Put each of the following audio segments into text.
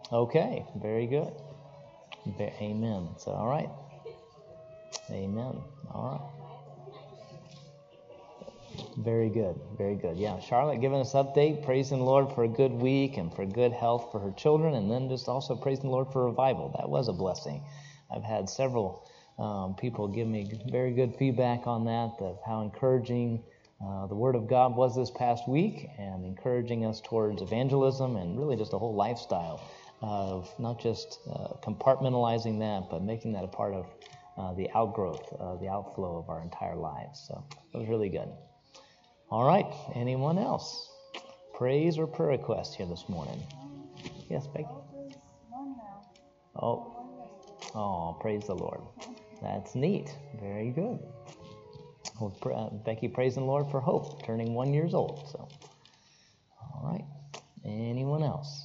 Okay, very good. Amen. So, all right. Amen. All right. Very good. Very good. Yeah, Charlotte giving us update, praising the Lord for a good week and for good health for her children, and then just also praising the Lord for revival. That was a blessing. I've had several people give me very good feedback on that, of how encouraging the Word of God was this past week, and encouraging us towards evangelism and really just a whole lifestyle of not just compartmentalizing that, but making that a part of the outgrowth, the outflow of our entire lives. So it was really good. All right. Anyone else? Praise or prayer request here this morning? Yes, Becky. Oh, praise the Lord. That's neat. Very good. Well, Becky praising the Lord for Hope, turning 1 year old. So, all right. Anyone else?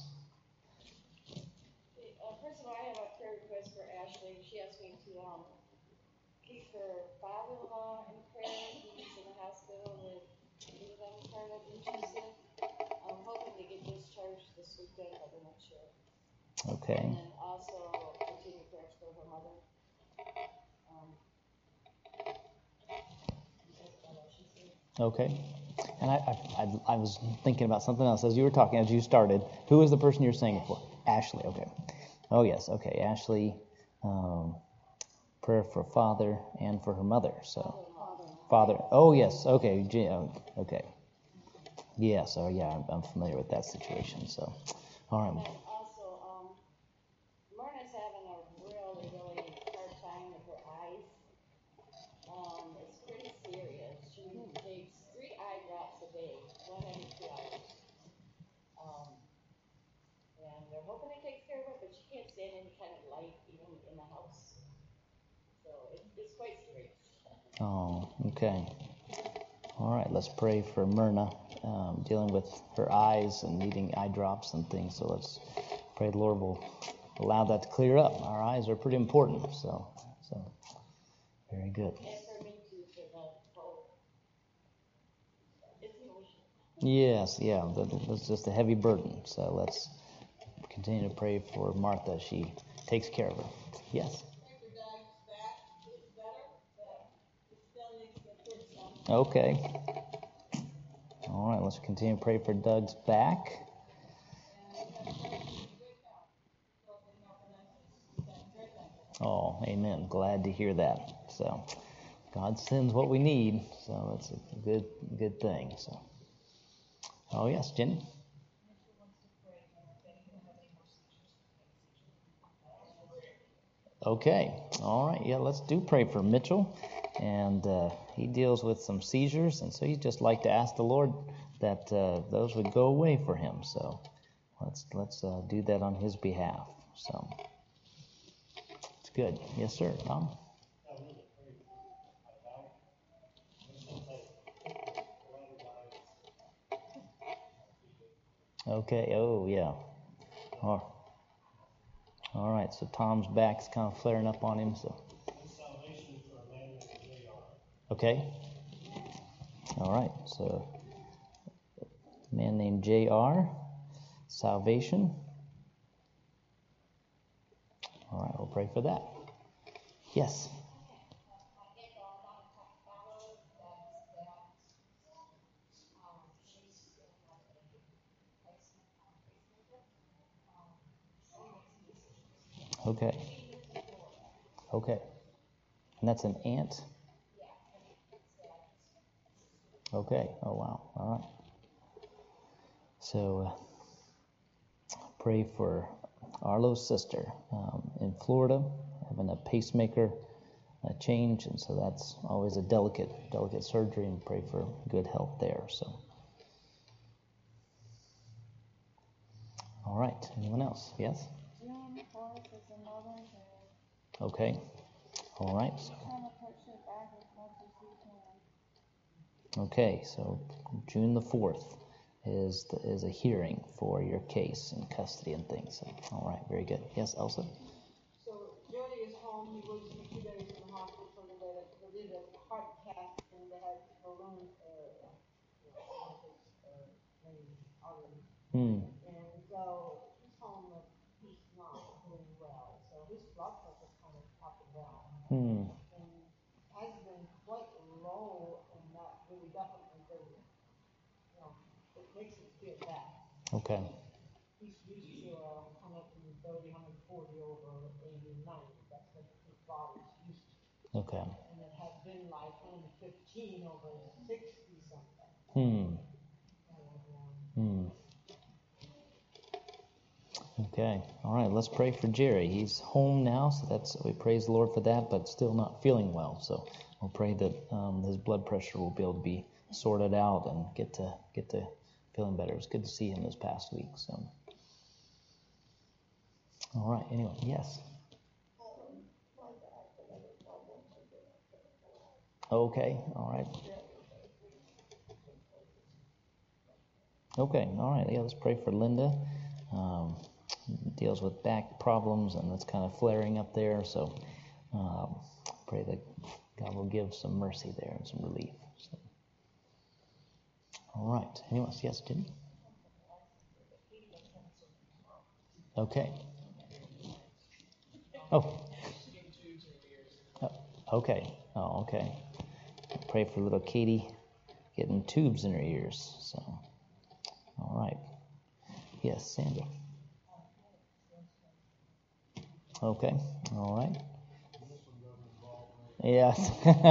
First of all, I have a prayer request for Ashley. She asked me to keep her father-in-law in prayer. He's in the hospital with cardiac intrusive. I'm hoping to get discharged this weekend, but I'm not sure. Okay. And then also continue prayers for her mother. Okay. And I was thinking about something else as you were talking, as you started. Who was the person you were saying it for? Ashley. Okay. Oh, yes. Okay. Ashley, prayer for father and for her mother. So, father. Oh, yes. Okay. Okay. Yes. Oh, yeah. I'm familiar with that situation. So, all right. And also, Myrna's having a really, really hard time with her eyes. It's pretty serious. She takes 3 eye drops a day, one every 2 hours. And they're hoping it takes care of it, but she can't stand any kind of light even in the house. So it's quite serious. Oh, okay. All right, let's pray for Myrna, dealing with her eyes and needing eye drops and things. So let's pray the Lord will allow that to clear up. Our eyes are pretty important, so very good. And for me too, for the whole, it's emotional. Yes, yeah, that's just a heavy burden. So let's continue to pray for Martha. She takes care of her. Yes. Okay. All right, let's continue to pray for Doug's back. Oh, amen. Glad to hear that. So, God sends what we need, so it's a good thing. So, oh yes, Jenny. Okay. All right. Yeah, let's do pray for Mitchell, and he deals with some seizures, and so he'd just like to ask the Lord that those would go away for him. So, let's do that on his behalf. So, it's good. Yes, sir. Tom. Okay. Oh, yeah. Oh. All right. So Tom's back's kind of flaring up on him. So. Okay. All right. So, a man named J.R. Salvation. All right. We'll pray for that. Yes. Okay. Okay. And that's an aunt? Okay. Oh, wow. All right. So, pray for Arlo's sister in Florida, having a pacemaker change, and so that's always a delicate surgery, and pray for good health there. So, all right. Anyone else? Yes. Okay. All right. Okay. So June the 4th is a hearing for your case in custody and things. So, all right. Very good. Yes, Elsa. So Jody is home. He was 2 days in the hospital for they did a heart cath and they had balloon artery. And so he's home. He's Hmm. And has been quite low, and that really definitely does it. You know, it makes it feel bad. Okay. He's used to 130, 140 over 80, 90. That's what his body's used to. Okay. And it had been like 115 over 60 something. Hmm. And, Hmm. Okay. All right. Let's pray for Jerry. He's home now, so we praise the Lord for that, but still not feeling well. So we'll pray that his blood pressure will be able to be sorted out and get to feeling better. It was good to see him this past week. So. All right. Anyway, yes. Okay. All right. Okay. All right. Yeah. Let's pray for Linda. Um, deals with back problems, and it's kind of flaring up there. So pray that God will give some mercy there and some relief. So. All right. Anyone else? Yes, Jimmy? Okay. Oh. Okay. Oh, okay. Pray for little Katie getting tubes in her ears. So, all right. Yes, Sandra. Okay. All right. Yes.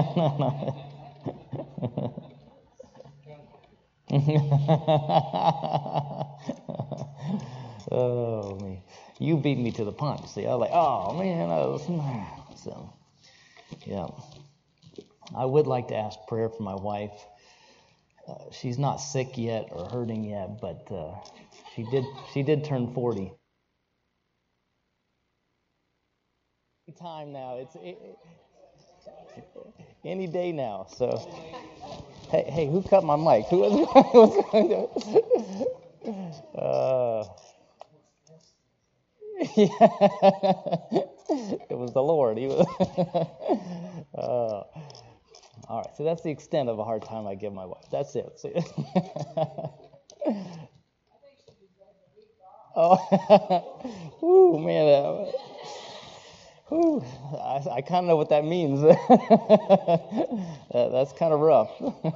Oh man, you beat me to the punch. See, I was like, oh man, so yeah. I would like to ask prayer for my wife. She's not sick yet or hurting yet, but she did turn 40. Time now, any day now. So, hey, who cut my mic? Who was? It was the Lord. He was. All right, so that's the extent of a hard time I give my wife. That's it. Oh, ooh, man. I kind of know what that means. That's kind of rough.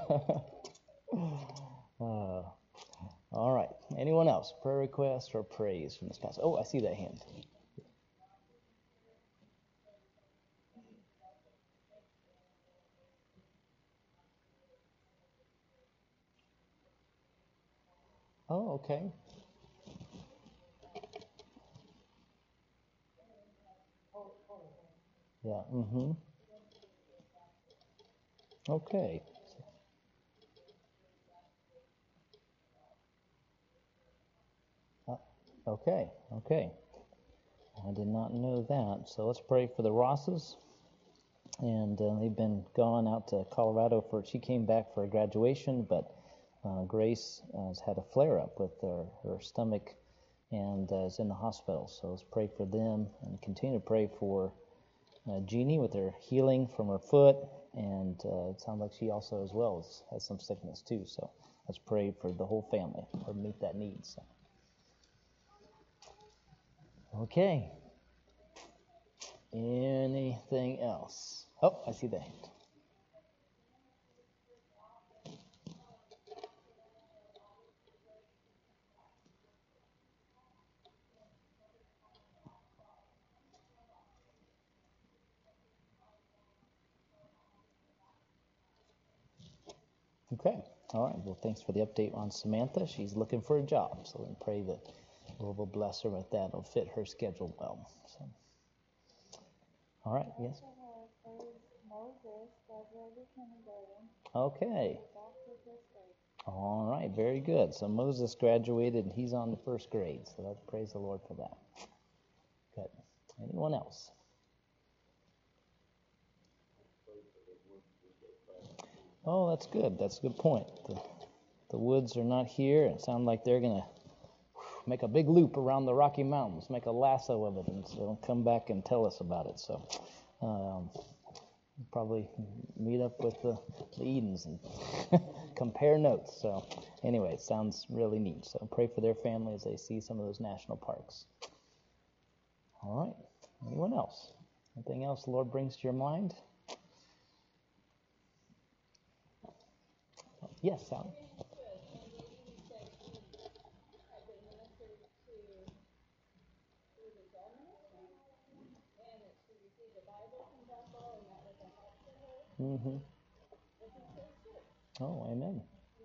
All right. Anyone else? Prayer request or praise from this passage? Oh, I see that hand. Oh, okay. Yeah. Mm-hmm. Okay. Okay. Okay. I did not know that. So let's pray for the Rosses. And they've been gone out to Colorado she came back for a graduation, but Grace has had a flare-up with her stomach and is in the hospital. So let's pray for them and continue to pray for Jeannie with her healing from her foot. And it sounds like she also as well has some sickness too. So let's pray for the whole family or meet that need. So. Okay. Anything else? Oh, I see the hand. Okay. All right. Well, thanks for the update on Samantha. She's looking for a job, so we pray that the Lord will bless her with that. It'll fit her schedule well. So. All right. Yes. Okay. All right. Very good. So Moses graduated, and he's on the first grade. So let's praise the Lord for that. Good. Anyone else? Oh, that's good. That's a good point. The Woods are not here. It sounds like they're going to make a big loop around the Rocky Mountains, make a lasso of it, and so they'll come back and tell us about it. So probably meet up with the Edens and compare notes. So anyway, it sounds really neat. So pray for their family as they see some of those national parks. All right. Anyone else? Anything else the Lord brings to your mind? Yes, Sally. Mm-hmm. Oh, amen.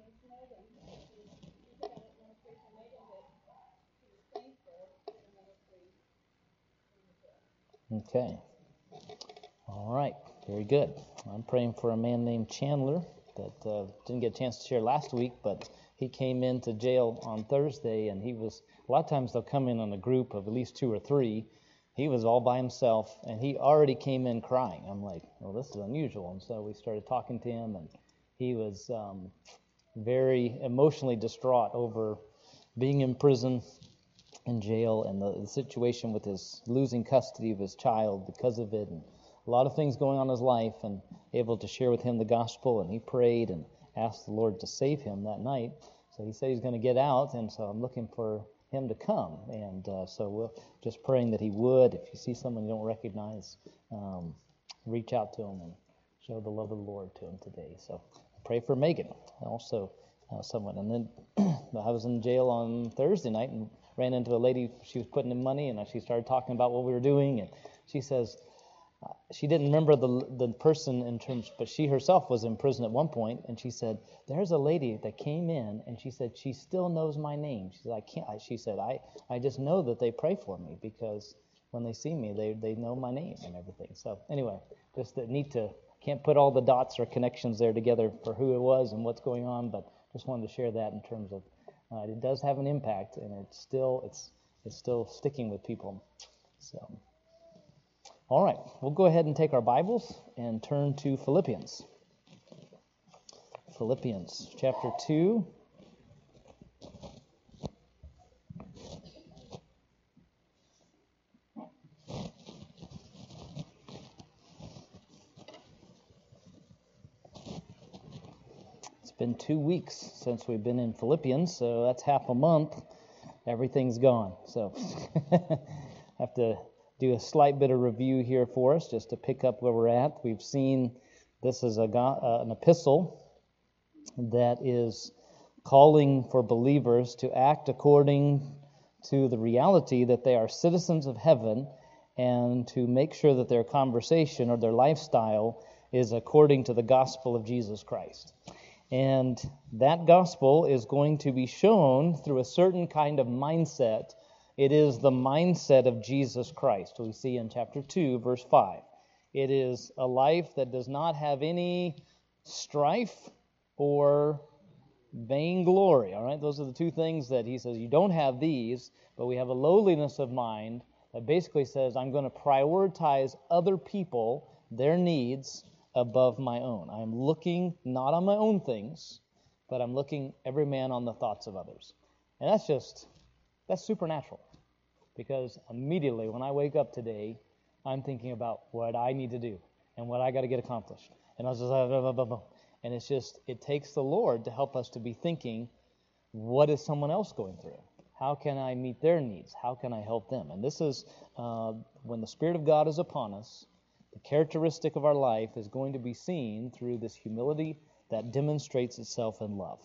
Okay. All right. Very good. I'm praying for a man named Chandler that didn't get a chance to share last week, but he came into jail on Thursday, and a lot of times they'll come in on a group of at least 2 or 3. He was all by himself, and he already came in crying. I'm like, well, this is unusual. And so we started talking to him, and he was very emotionally distraught over being in prison, in jail, and the situation with his losing custody of his child because of it, and a lot of things going on in his life, and able to share with him the gospel. And he prayed and asked the Lord to save him that night. So he said he's going to get out, and so I'm looking for him to come. And so we're just praying that he would. If you see someone you don't recognize, reach out to him and show the love of the Lord to him today. So pray for Megan, also someone. And then I was in jail on Thursday night and ran into a lady. She was putting in money, and she started talking about what we were doing. And she says, she didn't remember the person in terms, but she herself was in prison at one point, and she said, there's a lady that came in, and she said, she still knows my name. She said, she said, I just know that they pray for me, because when they see me, they know my name and everything. So anyway, just can't put all the dots or connections there together for who it was and what's going on, but just wanted to share that in terms of, it does have an impact, and it's still sticking with people. So. All right, we'll go ahead and take our Bibles and turn to Philippians. Philippians chapter 2. It's been 2 weeks since we've been in Philippians, so that's half a month. Everything's gone. So have to do a slight bit of review here for us, just to pick up where we're at. We've seen this is an epistle that is calling for believers to act according to the reality that they are citizens of heaven, and to make sure that their conversation or their lifestyle is according to the gospel of Jesus Christ. And that gospel is going to be shown through a certain kind of mindset. It is the mindset of Jesus Christ, we see in chapter 2, verse 5. It is a life that does not have any strife or vainglory, all right? Those are the two things that he says, you don't have these, but we have a lowliness of mind that basically says, I'm going to prioritize other people, their needs, above my own. I'm looking not on my own things, but I'm looking every man on the thoughts of others. And that's supernatural, because immediately when I wake up today, I'm thinking about what I need to do and what I got to get accomplished. And I was just blah, blah, blah, blah. And it takes the Lord to help us to be thinking, what is someone else going through? How can I meet their needs? How can I help them? And this is when the Spirit of God is upon us, the characteristic of our life is going to be seen through this humility that demonstrates itself in love.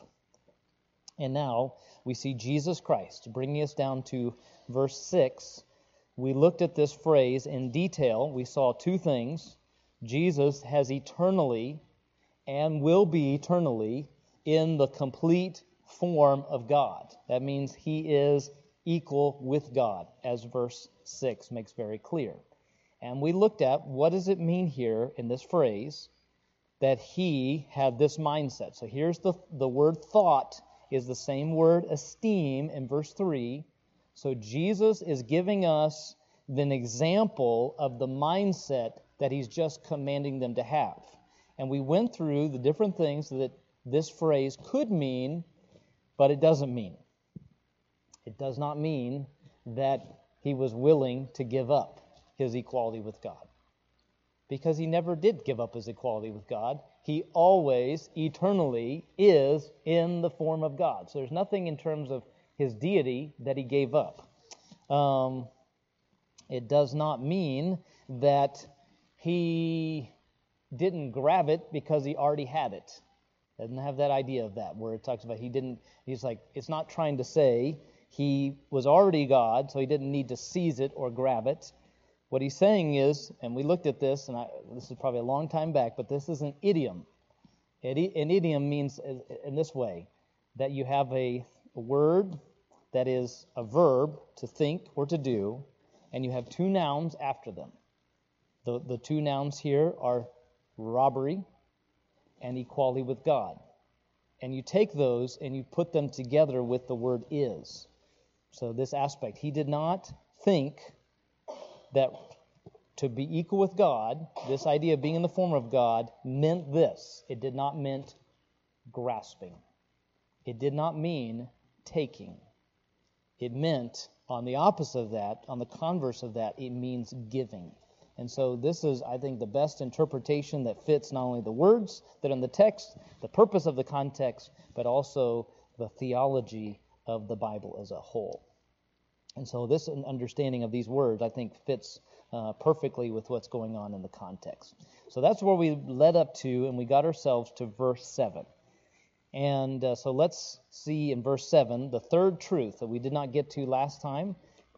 And now we see Jesus Christ bringing us down to verse 6. We looked at this phrase in detail. We saw two things. Jesus has eternally and will be eternally in the complete form of God. That means he is equal with God, as verse 6 makes very clear. And we looked at what does it mean here in this phrase that he had this mindset. So here's the word thought is the same word esteem in verse 3. So Jesus is giving us an example of the mindset that he's just commanding them to have. And we went through the different things that this phrase could mean, but it doesn't mean. It does not mean that he was willing to give up his equality with God, because he never did give up his equality with God. He always, eternally, is in the form of God. So there's nothing in terms of his deity that he gave up. It does not mean that he didn't grab it because he already had it. Doesn't have that idea of that, where it talks about he's like, it's not trying to say he was already God, so he didn't need to seize it or grab it. What he's saying is, and we looked at this, and this is probably a long time back, but this is an idiom. An idiom means in this way, that you have a word that is a verb to think or to do, and you have two nouns after them. The two nouns here are robbery and equality with God. And you take those and you put them together with the word is. So this aspect, he did not think that to be equal with God, this idea of being in the form of God, meant this. It did not mean grasping. It did not mean taking. It meant, on the opposite of that, on the converse of that, it means giving. And so this is, I think, the best interpretation that fits not only the words that are in the text, the purpose of the context, but also the theology of the Bible as a whole. And so this understanding of these words, I think, fits perfectly with what's going on in the context. So that's where we led up to, and we got ourselves to verse 7. And so let's see in verse 7 the third truth that we did not get to last time.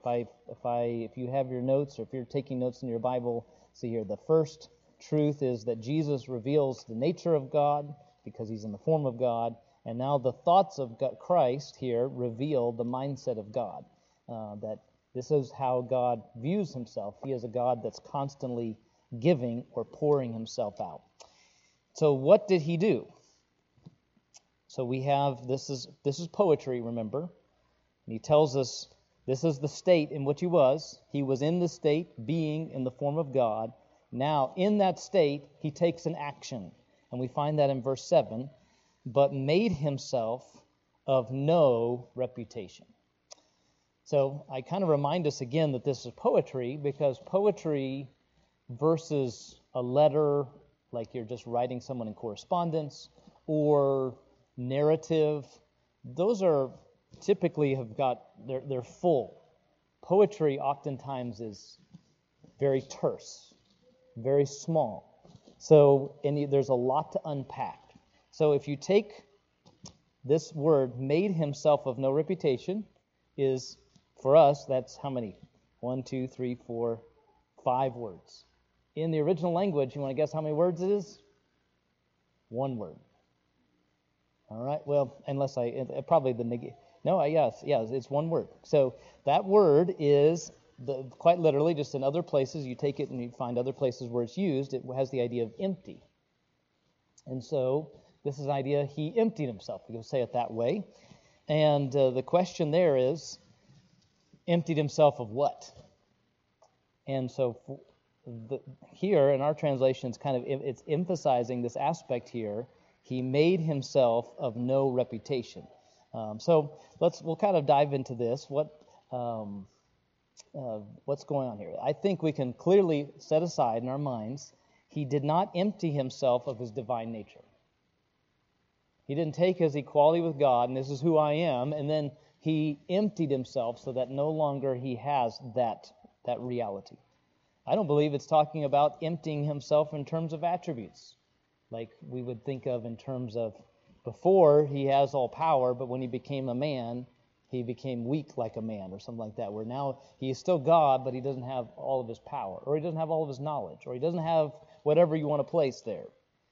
If you have your notes, or if you're taking notes in your Bible, see here, the first truth is that Jesus reveals the nature of God because he's in the form of God, and now the thoughts of Christ here reveal the mindset of God, that this is how God views himself. He is a God that's constantly giving or pouring himself out. So what did he do? So we have, this is poetry, remember, and he tells us this is the state in which he was. He was in the state, being in the form of God. Now, in that state, he takes an action. And we find that in verse 7. But made himself of no reputation. So I kind of remind us again that this is poetry, because poetry versus a letter, like you're just writing someone in correspondence, or narrative, those are typically they're full. Poetry oftentimes is very terse, very small. So there's a lot to unpack. So if you take this word, made himself of no reputation, is, for us, that's how many? 1, 2, 3, 4, 5 words. In the original language, you want to guess how many words it is? 1 word. All right, well, unless probably the negation. No, yes, it's 1 word. So that word is, quite literally, just in other places, you take it and you find other places where it's used, it has the idea of empty. And so this is an idea, he emptied himself, we can say it that way. And the question there is, emptied himself of what? And so here in our translation, it's emphasizing this aspect here. He made himself of no reputation. So we'll kind of dive into this. What's going on here? I think we can clearly set aside in our minds, he did not empty himself of his divine nature. He didn't take his equality with God, and this is who I am, and then he emptied himself so that no longer he has that reality. I don't believe it's talking about emptying himself in terms of attributes, like we would think of in terms of before he has all power, but when he became a man, he became weak like a man, or something like that, where now he is still God, but he doesn't have all of his power, or he doesn't have all of his knowledge, or he doesn't have whatever you want to place there.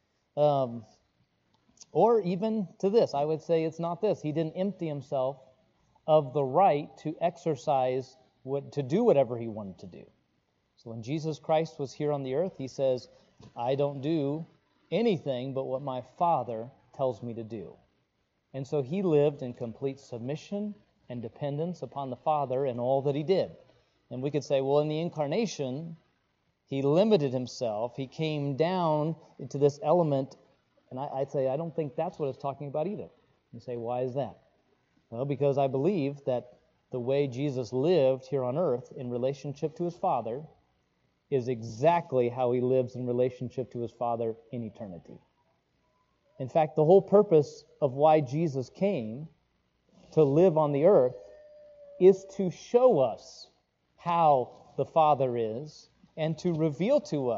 Or even to this, I would say it's not this. He didn't empty himself of the right to exercise, to do whatever he wanted to do. So when Jesus Christ was here on the earth, he says, I don't do anything but what my Father tells me to do. And so he lived in complete submission and dependence upon the Father in all that he did. And we could say, well, in the incarnation, he limited himself. He came down into this element, and I'd say I don't think that's what it's talking about either. You say, why is that? Well, because I believe that the way Jesus lived here on earth in relationship to his Father is exactly how he lives in relationship to his Father in eternity. In fact, the whole purpose of why Jesus came to live on the earth is to show us how the Father is and to reveal to us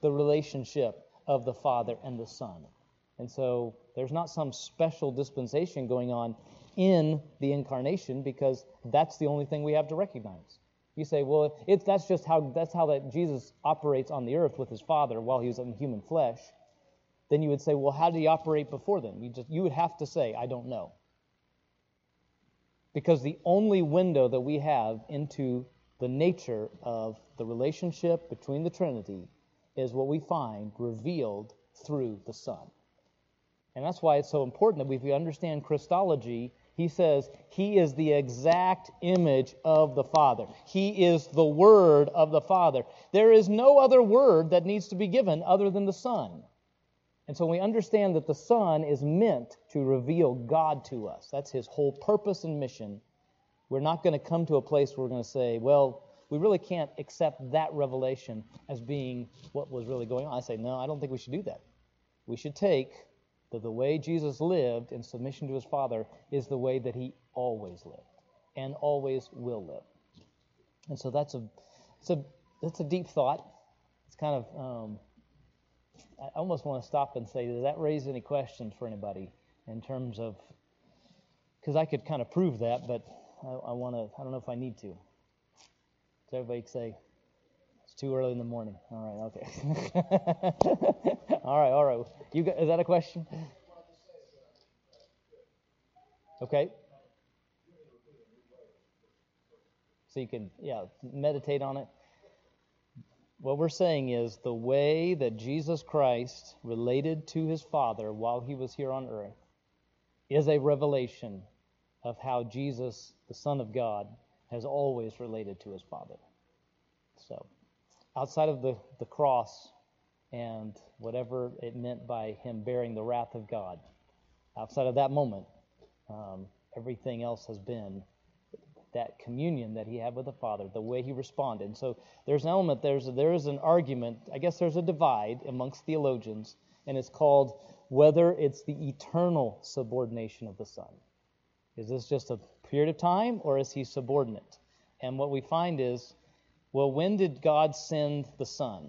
the relationship of the Father and the Son. And so there's not some special dispensation going on in the incarnation, because that's the only thing we have to recognize. You say, well, that's how that Jesus operates on the earth with his Father while he was in human flesh. Then you would say, well, how did he operate before then? You would have to say, I don't know. Because the only window that we have into the nature of the relationship between the Trinity is what we find revealed through the Son. And that's why it's so important that if we understand Christology, he says he is the exact image of the Father. He is the Word of the Father. There is no other word that needs to be given other than the Son. And so we understand that the Son is meant to reveal God to us. That's his whole purpose and mission. We're not going to come to a place where we're going to say, well, we really can't accept that revelation as being what was really going on. I say, no, I don't think we should do that. We should take that the way Jesus lived in submission to his Father is the way that he always lived and always will live. And so that's a deep thought. It's kind of, I almost want to stop and say, does that raise any questions for anybody in terms of, because I could kind of prove that, but I don't know if I need to. Does everybody say, it's too early in the morning? All right, okay. All right. Is that a question? Okay. So you can, meditate on it. What we're saying is the way that Jesus Christ related to his Father while he was here on earth is a revelation of how Jesus, the Son of God, has always related to his Father. So, outside of the cross and whatever it meant by him bearing the wrath of God, outside of that moment, everything else has been that communion that he had with the Father, the way he responded. And so there's an element, there is an argument, I guess there's a divide amongst theologians, and it's called whether it's the eternal subordination of the Son. Is this just a period of time, or is he subordinate? And what we find is, well, when did God send the Son?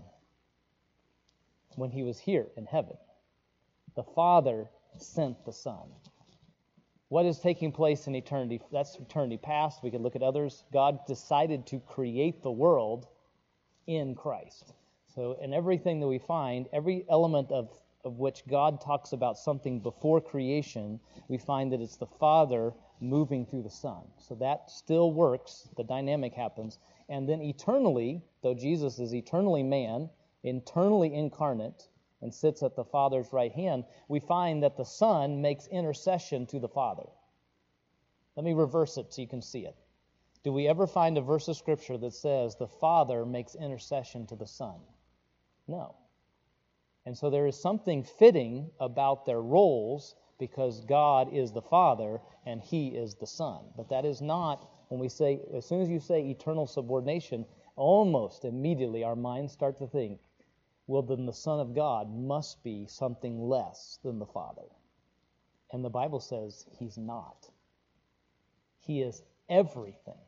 When he was here in heaven. The Father sent the Son. What is taking place in eternity? That's eternity past. We could look at others. God decided to create the world in Christ. So in everything that we find, every element of which God talks about something before creation, we find that it's the Father moving through the Son. So that still works. The dynamic happens. And then eternally, though Jesus is eternally man, eternally incarnate, and sits at the Father's right hand, we find that the Son makes intercession to the Father. Let me reverse it so you can see it. Do we ever find a verse of Scripture that says the Father makes intercession to the Son? No. And so there is something fitting about their roles because God is the Father and He is the Son. But that is not, when we say, as soon as you say eternal subordination, almost immediately our minds start to think, well, then the Son of God must be something less than the Father. And the Bible says He's not. He is everything.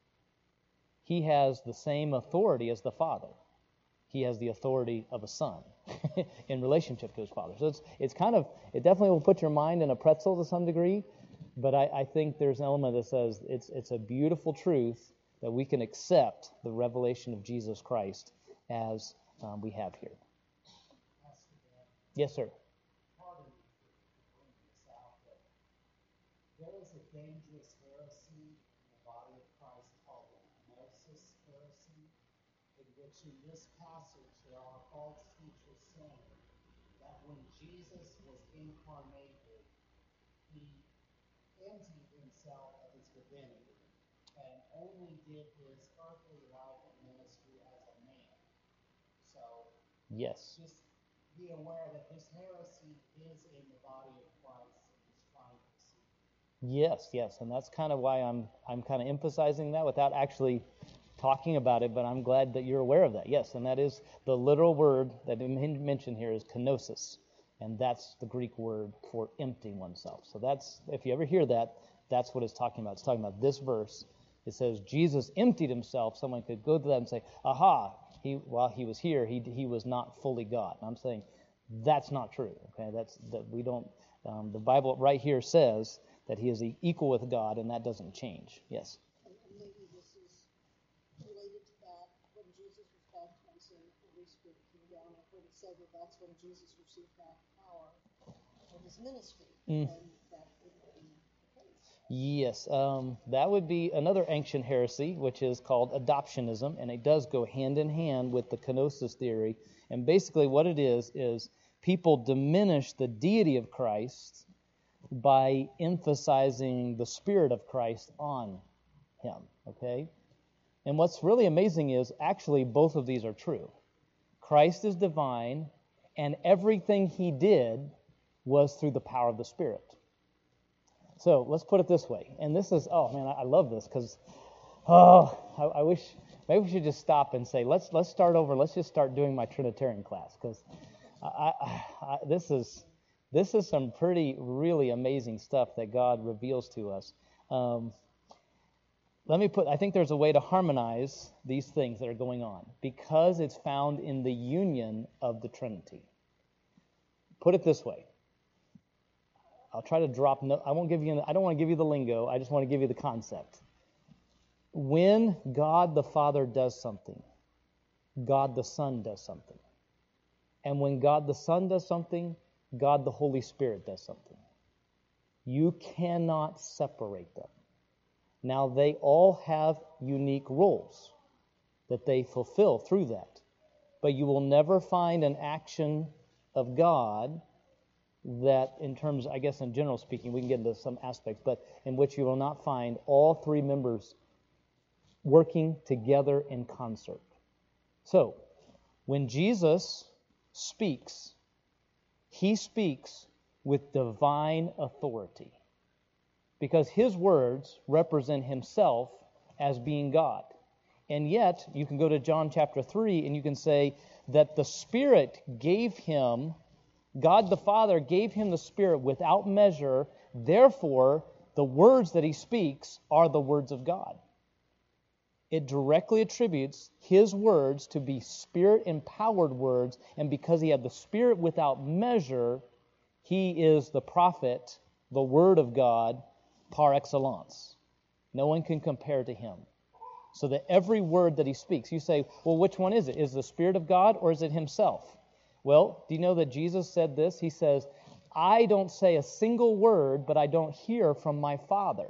He has the same authority as the Father. He has the authority of a son in relationship to his Father. So it's kind of, it definitely will put your mind in a pretzel to some degree, but I think there's an element that says it's a beautiful truth that we can accept the revelation of Jesus Christ as we have here. Yes, sir. There is a dangerous heresy in the body of Christ called the Gnosis heresy, in which in this passage there are false teachers saying that when Jesus was incarnated, he emptied himself of his divinity and only did his earthly life and ministry as a man. So, Yes. just be aware that this heresy is in the body of Christ and is trying to deceive. Yes, and that's kind of why I'm kind of emphasizing that without actually talking about it, but I'm glad that you're aware of that. Yes, and that is the literal word that I mentioned here is kenosis, and that's the Greek word for emptying oneself. So that's, if you ever hear that, that's what it's talking about. It's talking about this verse. It says Jesus emptied himself. Someone could go to that and say, aha, while he was here, he was not fully God. And I'm saying that's not true. Okay, we don't. The Bible right here says that he is equal with God, and that doesn't change. Yes. And maybe this is related to that. When Jesus was baptized and the Holy Spirit came down, I've heard it said that that's when Jesus received back power for his ministry. And that wouldn't be the case. Yes, that would be another ancient heresy, which is called adoptionism, and it does go hand in hand with the kenosis theory. And basically what it is people diminish the deity of Christ by emphasizing the Spirit of Christ on him, okay? And what's really amazing is actually both of these are true. Christ is divine, and everything he did was through the power of the Spirit. So let's put it this way, and this is, oh man, I love this because, I wish, maybe we should just stop and say, let's start over, let's just start doing my Trinitarian class, because this is some pretty, really amazing stuff that God reveals to us. I think there's a way to harmonize these things that are going on, because it's found in the union of the Trinity. Put it this way. I'll try to I don't want to give you the lingo. I just want to give you the concept. When God the Father does something, God the Son does something. And when God the Son does something, God the Holy Spirit does something. You cannot separate them. Now, they all have unique roles that they fulfill through that. But you will never find an action of God that, in terms, I guess in general speaking, we can get into some aspects, but in which you will not find all three members working together in concert. So, when Jesus speaks, he speaks with divine authority, because his words represent himself as being God. And yet, you can go to John chapter 3 and you can say that the Spirit gave him, God the Father gave him the Spirit without measure, therefore the words that he speaks are the words of God. It directly attributes his words to be Spirit-empowered words, and because he had the Spirit without measure, he is the prophet, the Word of God, par excellence. No one can compare to him. So that every word that he speaks, you say, well, which one is it? Is it the Spirit of God or is it himself? Well, do you know that Jesus said this? He says, I don't say a single word, but I don't hear from my Father.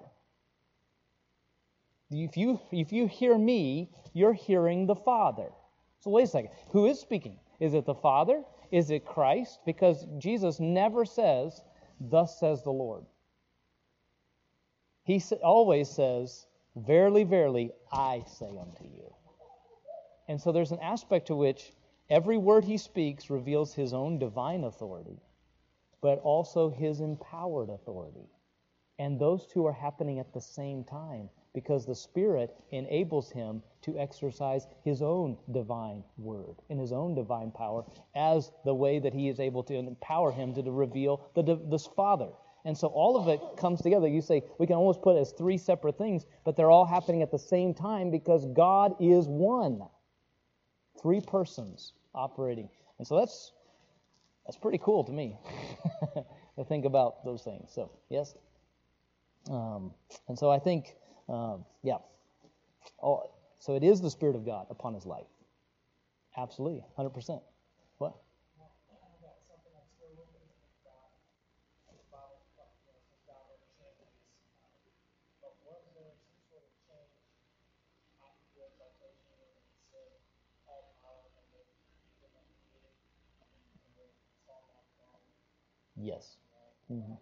If you hear me, you're hearing the Father. So wait a second. Who is speaking? Is it the Father? Is it Christ? Because Jesus never says, thus says the Lord. He always says, verily, verily, I say unto you. And so there's an aspect to which every word he speaks reveals his own divine authority, but also his empowered authority. And those two are happening at the same time, because the Spirit enables him to exercise his own divine word and his own divine power as the way that he is able to empower him to reveal this Father. And so all of it comes together. You say, we can almost put it as three separate things, but they're all happening at the same time because God is one. Three persons operating. And so that's pretty cool to me to think about those things. So, yes? And so I think, so it is the Spirit of God upon his life. Absolutely, 100%. What? Yes. Mm-hmm.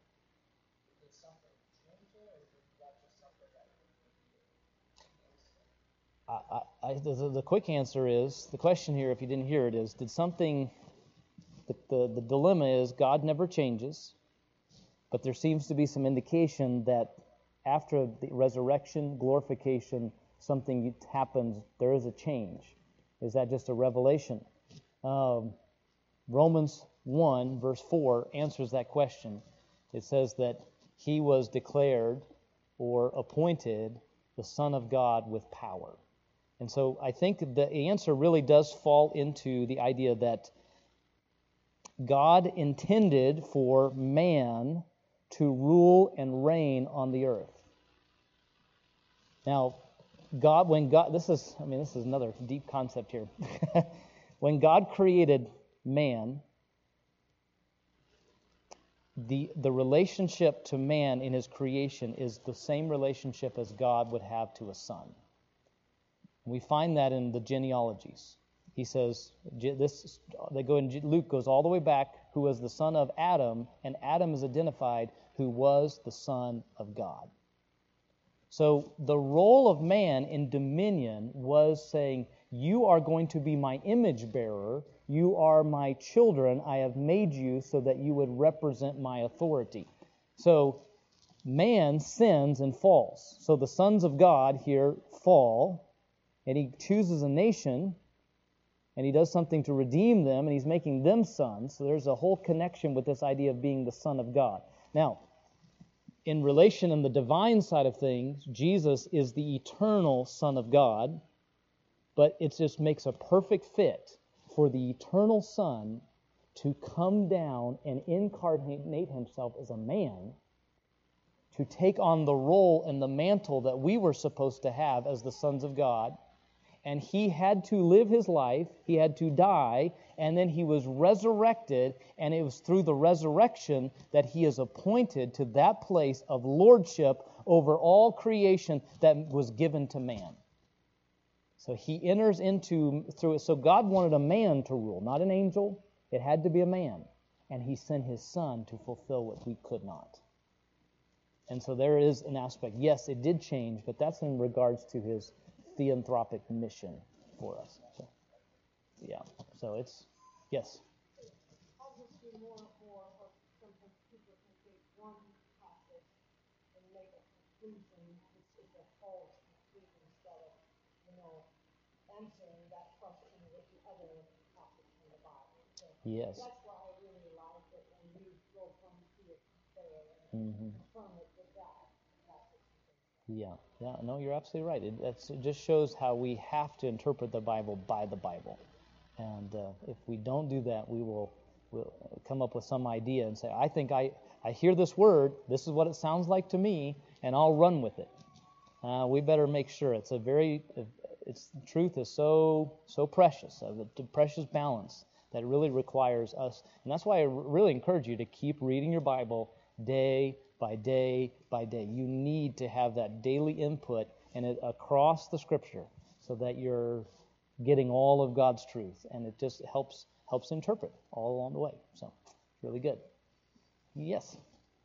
The quick answer is, the question here, if you didn't hear it, is, did something, the dilemma is God never changes, but there seems to be some indication that after the resurrection, glorification, something happens, there is a change. Is that just a revelation? Romans 1, verse 4, answers that question. It says that he was declared or appointed the Son of God with power. And so I think the answer really does fall into the idea that God intended for man to rule and reign on the earth. Now, this is another deep concept here. When God created man, the relationship to man in his creation is the same relationship as God would have to a son. We find that in the genealogies. He says, Luke goes all the way back, who was the son of Adam, and Adam is identified who was the son of God. So the role of man in dominion was saying, you are going to be my image bearer, you are my children, I have made you so that you would represent my authority. So man sins and falls. So the sons of God here fall, and he chooses a nation, and he does something to redeem them, and he's making them sons. So there's a whole connection with this idea of being the Son of God. Now, in relation in the divine side of things, Jesus is the eternal Son of God, but it just makes a perfect fit for the eternal Son to come down and incarnate himself as a man, to take on the role and the mantle that we were supposed to have as the sons of God. And he had to live his life, he had to die, and then he was resurrected, and it was through the resurrection that he is appointed to that place of lordship over all creation that was given to man. So he enters through it. So God wanted a man to rule, not an angel. It had to be a man. And he sent his son to fulfill what we could not. And so there is an aspect. Yes, it did change, but that's in regards to his theanthropic mission for us. So, yeah. So it's, yes. Obviously, more and more, sometimes people can take one passage and make a conclusion, which is a false conclusion, instead of, answering that question with the other passage in the Bible. So Yes. that's why I really like it when you go from here to there and confirm it with that passage. Yeah. No, you're absolutely right. It just shows how we have to interpret the Bible by the Bible. And if we don't do that, we'll come up with some idea and say, I think I hear this word, this is what it sounds like to me, and I'll run with it. We better make sure. Truth is so precious, a precious balance that really requires us. And that's why I really encourage you to keep reading your Bible day by day by day. You need to have that daily input across the Scripture so that you're getting all of God's truth, and it just helps interpret all along the way. So it's really good. Yes.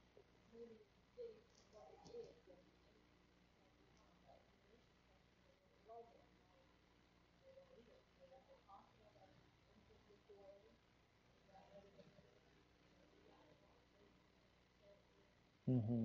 Mm-hmm.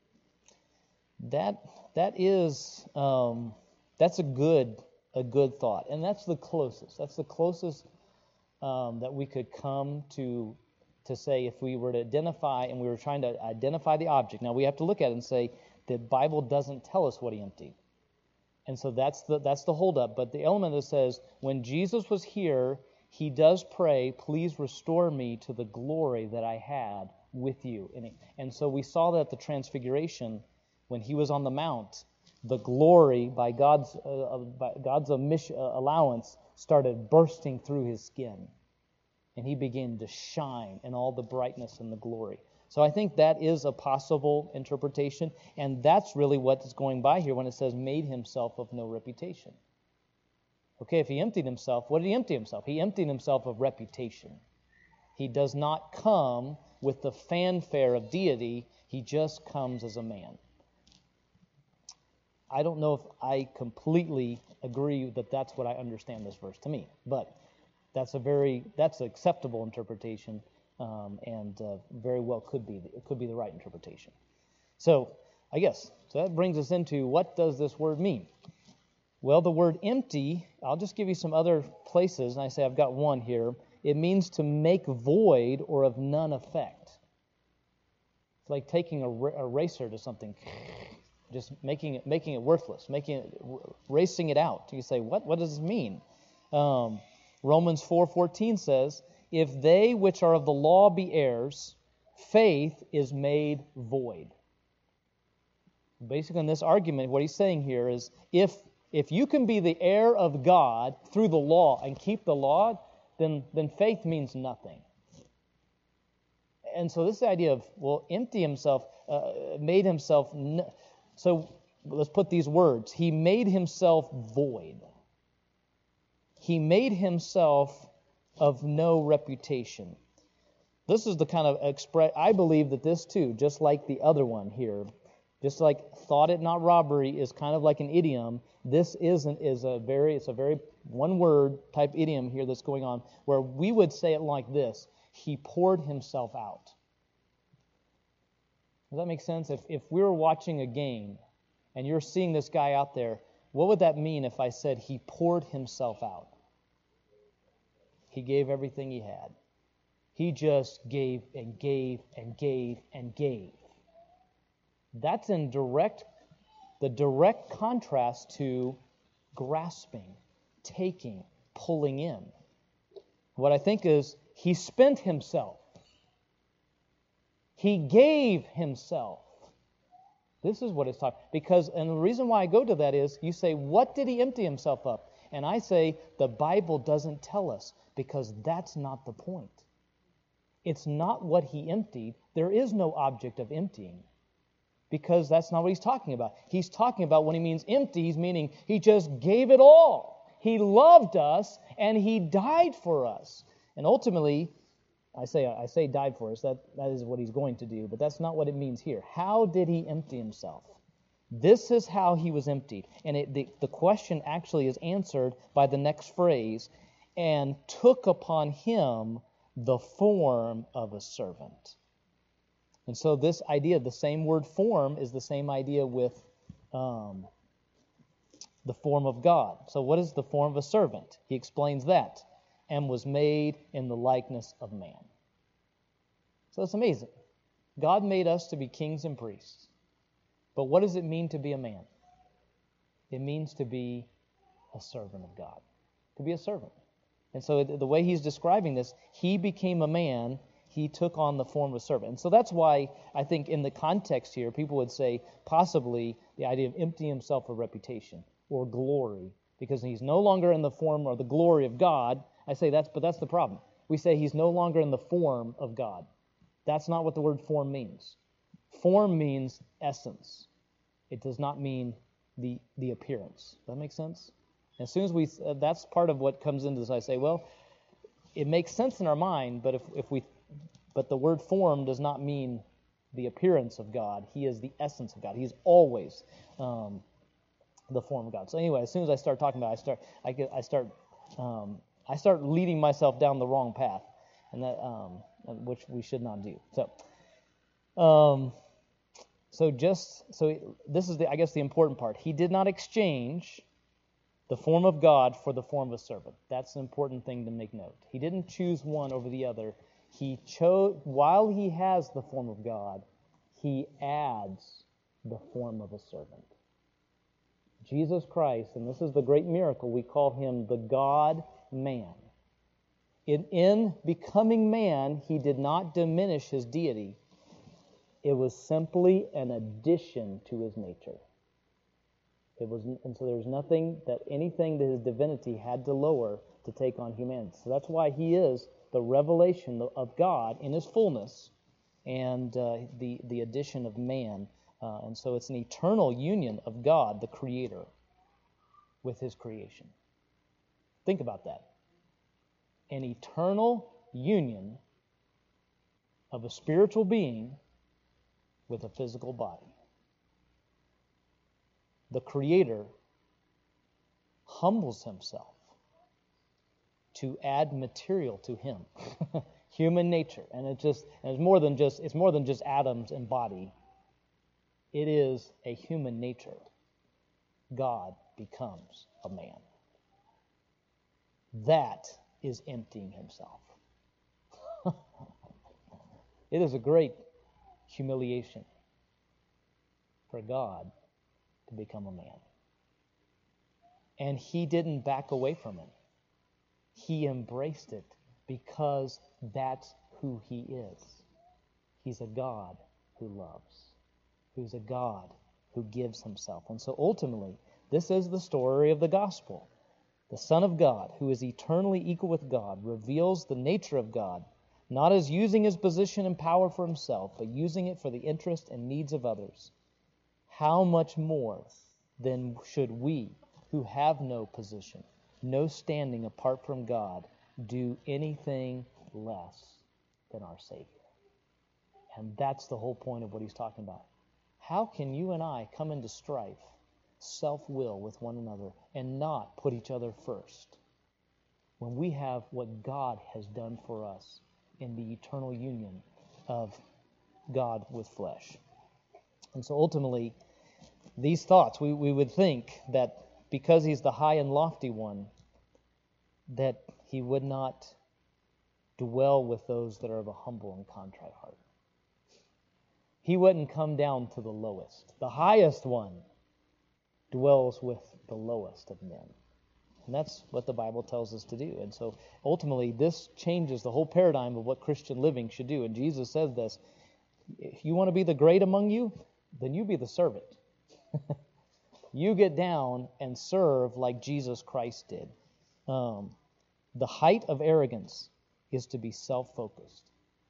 That's a good thought, and that's the closest. That's the closest that we could come to say if we were to identify, and we were trying to identify the object. Now we have to look at it and say the Bible doesn't tell us what he emptied, and so that's the holdup. But the element that says when Jesus was here, he does pray, please restore me to the glory that I had with you. And so we saw that at the Transfiguration, when he was on the mount, the glory by God's allowance started bursting through his skin, and he began to shine in all the brightness and the glory. So I think that is a possible interpretation, and that's really what is going by here when it says made himself of no reputation. Okay, if he emptied himself, what did he empty himself? He emptied himself of reputation. He does not come with the fanfare of deity. He just comes as a man. I don't know if I completely agree that that's what I understand this verse to mean, but that's an acceptable interpretation, and very well could be the right interpretation. So that brings us into what does this word mean? Well, the word empty, I'll just give you some other places, and I say I've got one here. It means to make void or of none effect. It's like taking a eraser to something, just making it worthless, erasing it out. You say, what does this mean? Romans 4:14 says, if they which are of the law be heirs, faith is made void. Basically, in this argument, what he's saying here is, if you can be the heir of God through the law and keep the law, then faith means nothing. And so this idea of, empty himself, made himself... So let's put these words. He made himself void. He made himself of no reputation. This is the kind of I believe that this too, just like the other one here, just like thought it not robbery is kind of like an idiom, this it's a very one word type idiom here that's going on, where we would say it like this: he poured himself out. Does that make sense? If we were watching a game and you're seeing this guy out there, what would that mean if I said he poured himself out? He gave everything he had. He just gave and gave and gave and gave. That's in the direct contrast to grasping, taking, pulling in. What I think is he spent himself. He gave himself. This is what it's talking. And the reason why I go to that is, you say, what did he empty himself of? And I say, the Bible doesn't tell us, because that's not the point. It's not what he emptied. There is no object of emptying, because that's not what he's talking about. He's talking about, when he means empty, he's meaning he just gave it all. He loved us, and he died for us. And ultimately, I say died for us. That is what he's going to do, but that's not what it means here. How did he empty himself? This is how he was emptied. And the question actually is answered by the next phrase, and took upon him the form of a servant. And so this idea, the same word form, is the same idea with the form of God. So what is the form of a servant? He explains that. And was made in the likeness of man. So it's amazing. God made us to be kings and priests. But what does it mean to be a man? It means to be a servant of God. To be a servant. And so the way he's describing this, he became a man, he took on the form of a servant. And so that's why I think in the context here, people would say possibly the idea of emptying himself of reputation or glory, because he's no longer in the form or the glory of God. I say that's the problem. We say he's no longer in the form of God. That's not what the word form means. Form means essence. It does not mean the appearance. Does that make sense? As soon as that's part of what comes into this. I say, well, it makes sense in our mind, but but the word form does not mean the appearance of God. He is the essence of God. He's always the form of God. So anyway, as soon as I start talking about it, I start leading myself down the wrong path, and that which we should not do. So this is the important part. He did not exchange the form of God for the form of a servant. That's an important thing to make note. He didn't choose one over the other. He chose, while he has the form of God, he adds the form of a servant. Jesus Christ, and this is the great miracle, we call him the God-man. In becoming man, he did not diminish his deity. It was simply an addition to his nature. And so there's anything that his divinity had to lower to take on humanity. So that's why he is the revelation of God in his fullness, and the addition of man. And so it's an eternal union of God, the Creator, with his creation. Think about that. An eternal union of a spiritual being with a physical body. The Creator humbles himself to add material to him, human nature, and it's more than just atoms and body. It is a human nature. God becomes a man. That is emptying himself. It is a great humiliation for God to become a man. And he didn't back away from it. He embraced it because that's who he is. He's a God who loves, who's a God who gives himself. And so ultimately, this is the story of the gospel. The Son of God, who is eternally equal with God, reveals the nature of God, not as using his position and power for himself, but using it for the interest and needs of others. How much more then should we, who have no position, no standing apart from God, do anything less than our Savior? And that's the whole point of what he's talking about. How can you and I come into strife, self-will with one another, and not put each other first when we have what God has done for us in the eternal union of God with flesh? And so ultimately, these thoughts, we would think that because he's the high and lofty one, that he would not dwell with those that are of a humble and contrite heart. He wouldn't come down to the lowest. The highest one dwells with the lowest of men. And that's what the Bible tells us to do. And so ultimately, this changes the whole paradigm of what Christian living should do. And Jesus says this: if you want to be the great among you, then you be the servant. You get down and serve like Jesus Christ did. The height of arrogance is to be self-focused,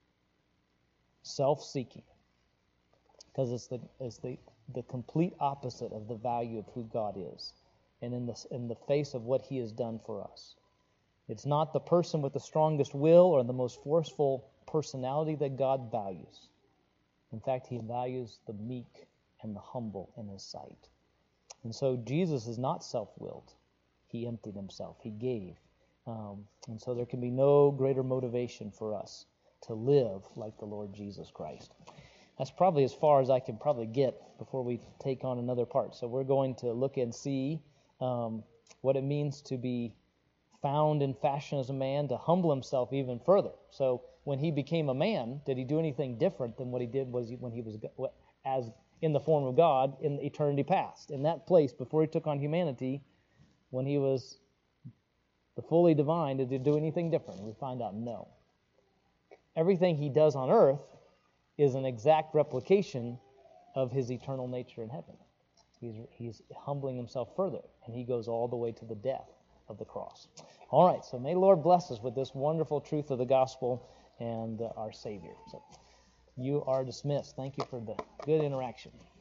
self-seeking, because it's the complete opposite of the value of who God is, and in the face of what he has done for us. It's not the person with the strongest will or the most forceful personality that God values. In fact, he values the meek and the humble in his sight. And so Jesus is not self-willed. He emptied himself. He gave. And so there can be no greater motivation for us to live like the Lord Jesus Christ. That's probably as far as I can probably get before we take on another part. So we're going to look and see what it means to be found in fashion as a man, to humble himself even further. So when he became a man, did he do anything different than what he did when he was as in the form of God in eternity past? In that place, before he took on humanity, when he was the fully divine, did he do anything different? We find out no. Everything he does on earth is an exact replication of his eternal nature in heaven. He's humbling himself further, and he goes all the way to the death of the cross. All right, so may the Lord bless us with this wonderful truth of the gospel and our Savior. So you are dismissed. Thank you for the good interaction.